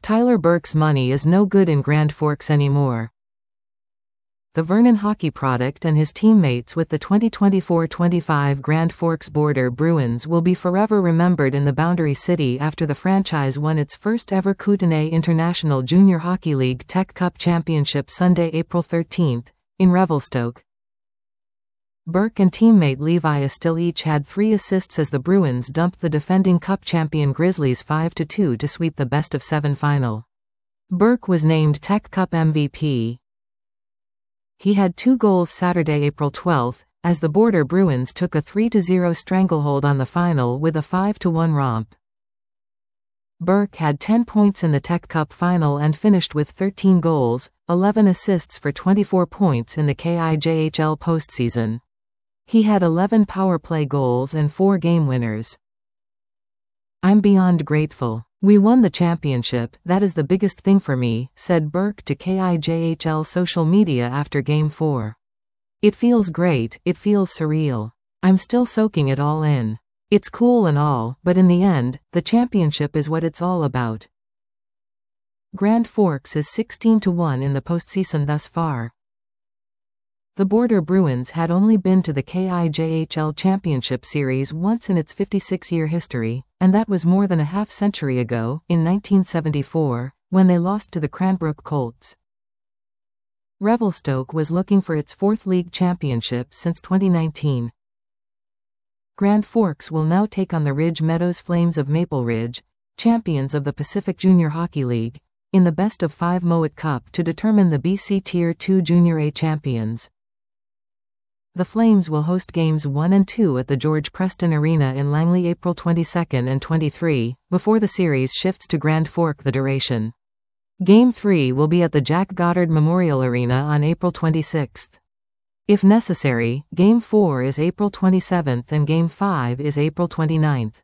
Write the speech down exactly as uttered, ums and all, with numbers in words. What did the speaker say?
Tyler Burke's money is no good in Grand Forks anymore. The Vernon hockey product and his teammates with the twenty twenty-four twenty-five Grand Forks Border Bruins will be forever remembered in the Boundary City after the franchise won its first ever Kootenay International Junior Hockey League Tech Cup Championship Sunday, April thirteenth, in Revelstoke. Burke and teammate Levi Astil each had three assists as the Bruins dumped the defending Cup champion Grizzlies five to two to sweep the best-of-seven final. Burke was named Tech Cup M V P. He had two goals Saturday, April twelfth, as the Border Bruins took a three to zero stranglehold on the final with a five to one romp. Burke had ten points in the Tech Cup final and finished with thirteen goals, eleven assists for twenty-four points in the K I J H L postseason. He had eleven power play goals and four game winners. "I'm beyond grateful. We won the championship, that is the biggest thing for me," said Burke to K I J H L social media after Game four. "It feels great, it feels surreal. I'm still soaking it all in. It's cool and all, but in the end, the championship is what it's all about." Grand Forks is sixteen to one in the postseason thus far. The Border Bruins had only been to the K I J H L Championship Series once in its fifty-six-year history, and that was more than a half-century ago, in nineteen seventy-four, when they lost to the Cranbrook Colts. Revelstoke was looking for its fourth league championship since twenty nineteen. Grand Forks will now take on the Ridge Meadows Flames of Maple Ridge, champions of the Pacific Junior Hockey League, in the best-of-five Mowat Cup to determine the B C Tier two Junior A champions. The Flames will host Games one and two at the George Preston Arena in Langley April twenty-second and twenty-third, before the series shifts to Grand Fork the duration. Game three will be at the Jack Goddard Memorial Arena on April twenty-sixth. If necessary, Game four is April twenty-seventh and Game five is April twenty-ninth.